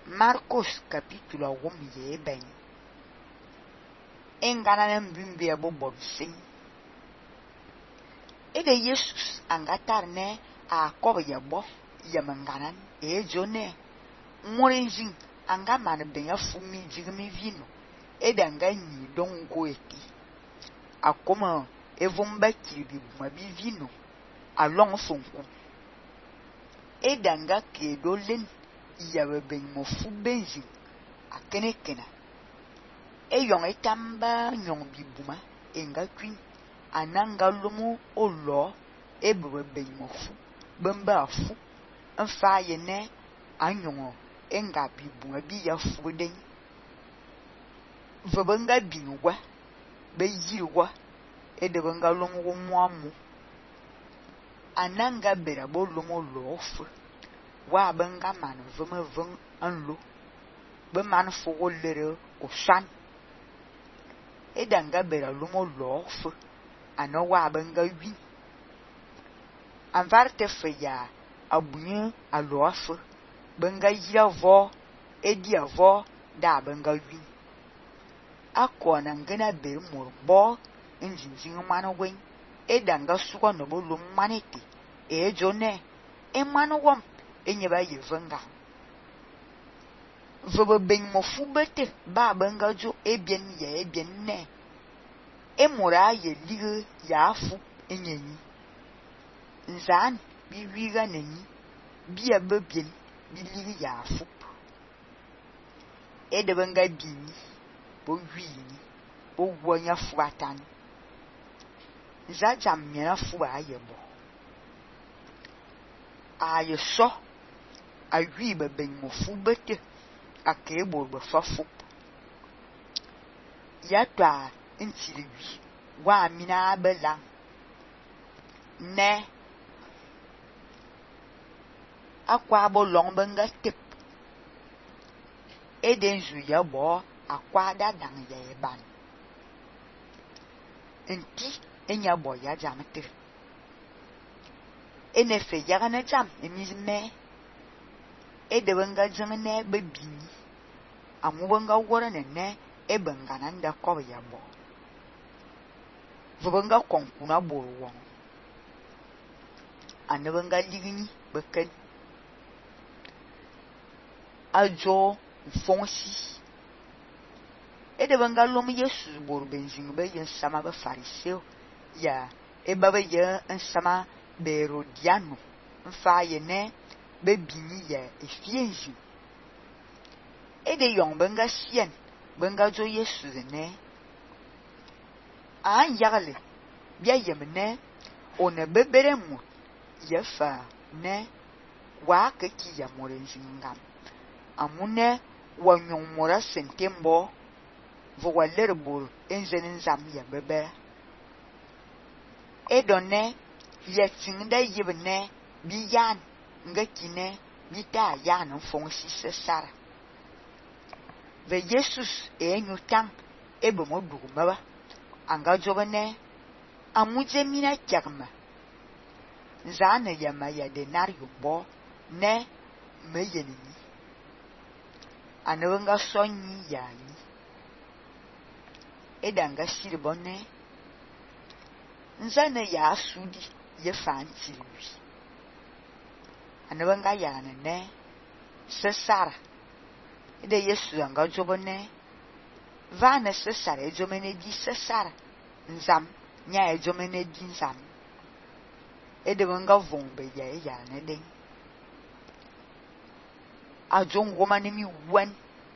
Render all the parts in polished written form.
Marcos capítulo 1 ye ben. Engana mbimbe bobo sing. Ede Jesus angatar ne a kobe yabo yamanganan jone. Morenjin anga man benya fumi jigmi vino. Ede anga nyi dongo eti. Akoma evumba kiribi bumabi vino. Along sonku. Ede anga kedolen yawe ben mofu benzin akenekena. Eyong etamba nyong bibuma enga kwin ananga lomo olo ebewe ben mofu bamba afu enfa yene anyong enga bibuma bi ya fuden vabanga binwa be yirwa edebanga lomo mwamu ananga bera bo lomo lofu wa banga man vama vang anlo be man fo lere o shan edanga bera lumo lof ano wa banga wi anvarte feya abunye alof banga yavo edi avo da banga wi akona ngana be murbo injinjin manu wen edanga suko no bo lum maneti ejone emanu wom enyeba yevanga vobo ben mofu bete ba banga jo ebien ye ebien ne emura ye lige ya afu enyenyi nzan bi wiga nenyi bi abebien bi lige ya afu ede banga bini bo wini bo wonya fuatan za jamnya fu ayebo ayeso awi ben mofu bete akebo be fafu yatwa ntiriwi wa mina bela ne akwa bo long benga tip edenzu yabo akwa dadang ye ban enti enya bo ya jamte enefe yagana jam emizme edebenga jangane bebini amubenga wora ne ebenga nanda ko yabo vubenga konkuna borwon anebenga ligini beken ajo fonsi edebenga lom yesu bor benzin be yensama be fariseo ya ebabe ye ensama be rodiano mfa ye ne be bini ya efienji ede yong benga sien benga jo yesu ne an yagle bia yemne one bebere mu yefa ne wa keki ya morenjingam amune wanyong mora sentembo vo walerbur enzenin zam ya bebe edone yetinda yibne biyan ngakine bita yan fonsi sesara ve Jesus enyutan ebomo dugumaba anga jobane amuje mina kyakma zana yama ya denario bo ne meyenini anwenga sonyi yani edanga siribone nzana ya sudi ye fantiwi anwenga yana ne sesara ede yesu anga jobone vana sesara ejomene di sesara nzam nya ejomene di nzam ede wanga vombe ya ne den ajongo manemi wan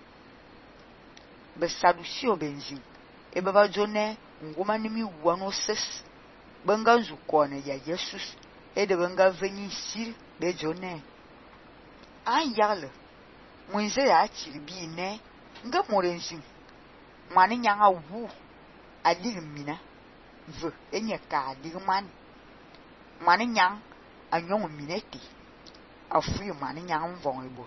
be saducio benzin e baba jone ngoma nimi wan oses banga zukone ya Jesus ede banga veni sir be jone an yagle mwenze ya chiribi ne nga morensin mani nyanga wu adig mina v enye ka adig mani nyang anyong mineti afu mani nyang vong ebot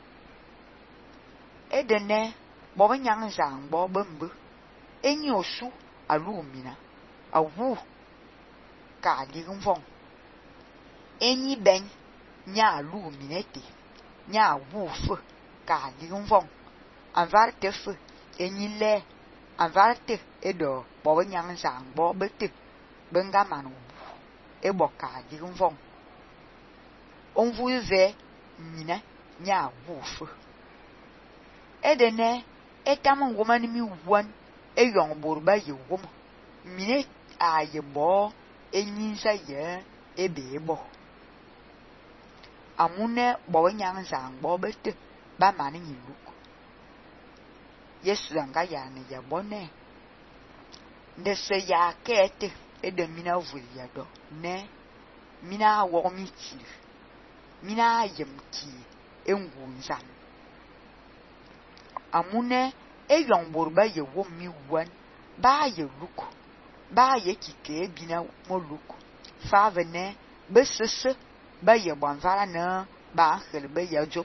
edene boba nyang zang boba mbu enye osu alu mina awu ka adig vong enyi ben nya alu mineti nya wu fu ka digum vong anvar tef enyile anvar te edo bo nyang sang bo bete benga manu ebo ka digum vong onvu ve nyina nya wufu edene etam woman mi wan eyong borba ye wom mine aye bo enyinsa ye ebe amune bo nyang sang bo bete ba mani nyiluk Yesu anga ya ne ya bone de se ya kete ede mina vuri ya do ne mina wo mi ti mina yem ti engu nzam amune eyong borba ye wo mi wan ba ye luk ba ye kike bina mo luk fa vene besese ba ye banvara na ba khel be ya jo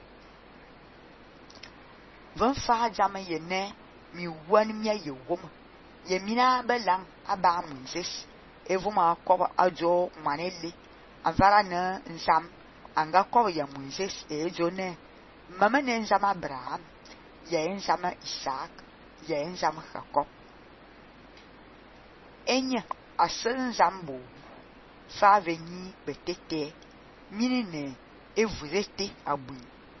van fa jama ye ne mi wan mi ye wom ye mina belang aba Moses evuma ko ajo manele avara na nsam anga ko ya Moses ejo ne mama ne nsam Abraham ye nsam Isaac ye nsam Jacob enya asen zambo fa veni betete minine evurete abu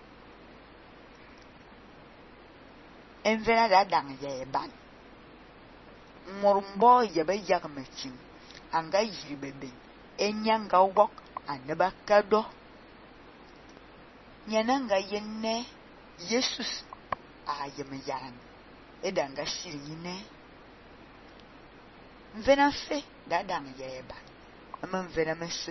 envera da dang ye ban morumbo ye be yagmechin anga yibebe enyanga wok aneba kado nyananga yenne Jesus ayemyan edanga shirine mvena fe da dang ye ban ama mvena mesu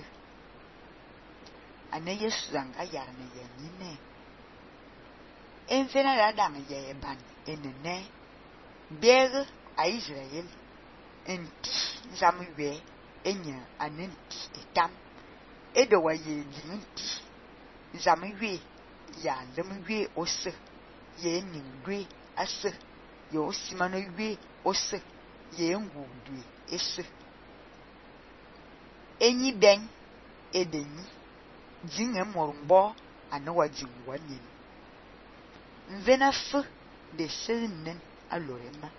ane Yesu anga yarne ye nyine envena da dang ye ban enene beg a Israel enti zamwe enya anenti etam edo wa ye limiti zamwe ya zamwe ose ye ningwe ase yo simano we ose ye ngudwe ese enyi ben edeni jinga morumbo anawa jingwa ni mvena fu de senen alorema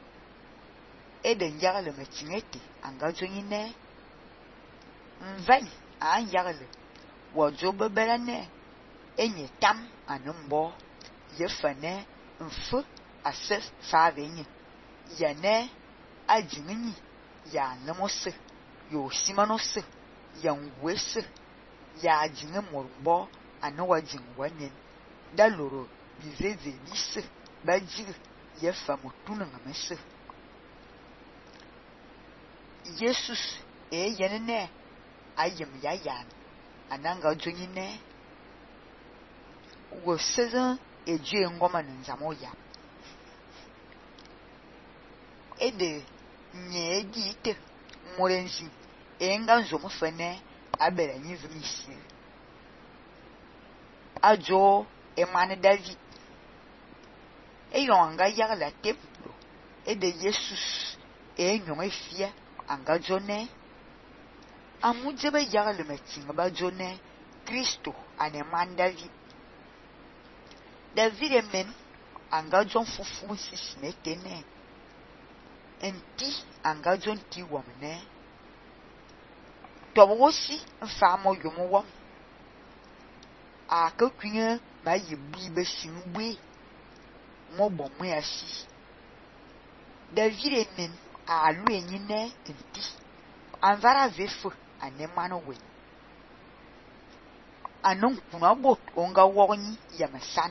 eden yagale machingeti angajo nyine mvani an yagale wojo beberane enye tam anumbo yefane mfu ase savenye yane ajinyi ya namose yo simanose ya ngwese ya ajinga morumbo anawa jingwa ni daloro bizeze bise bajig yefa mutuna ngamese Jesus yenene ayem yayan ananga jonyine wo seza eje ngoma nzamoya ede nye dite morenzi enga nzomo fene abere nyivimisi ajo emane David eyonga yagala templo ede Jesus enyon efia anga jone amuje be yagale metinga ba jone Kristo aneman David emen anga jon fufu sisne tene enti anga jon ti womne towosi mfamo yomo akakwinye ba yibi be singbe mo bomo yasi David emen alu enyine enti anvara vefu anemano we anon kunabo onga wonyi yamasan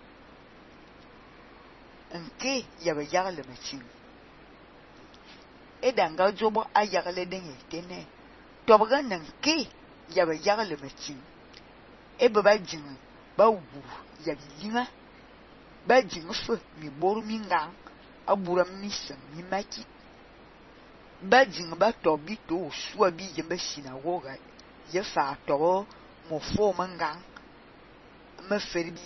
nke yaba yagale machin edanga jobo ayagale denye tene tobaga nanke yaba yagale machin ebaba jin ba wu yaginga ba jin fu mi boru minga abura misa mi maki ba jin ba tobi to suwa bi jemba sinagoga ye fa to mo fo manga ma ferbi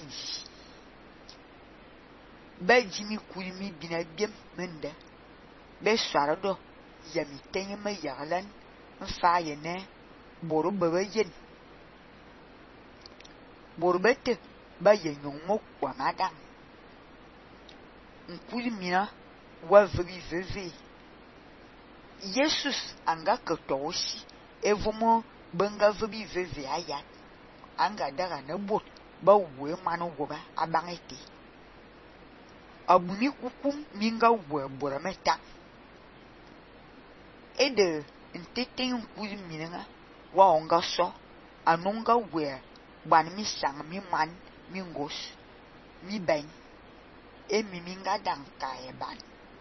ba jimi kulmi bina biem menda be sarado yami tenye ma yaglan mfa yene boru baba yen boru bete ba ye nyongo kwa madam nkuri mina wa vri veve Jesus anga ketoshi evomo banga vri veve ayat anga daga na bot ba we manu goba abangete abuni kukum minga we bora meta ede ntete nkuri mina wa onga so anonga we ban mi sang mi man mi ngos mi ben emi minga danka eban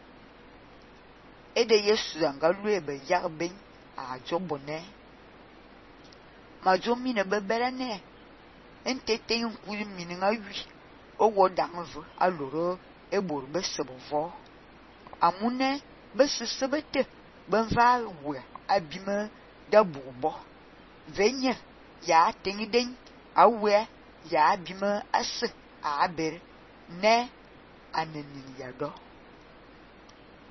ede Yesu anga luebe yarben a jobone ma jomi ne bebere ne entete nkuri mininga wi owo danvu aloro ebor besebovo amune besesebete benva we abime dabubo venye ya tengiden awe ya abime ase aber ne anenin yado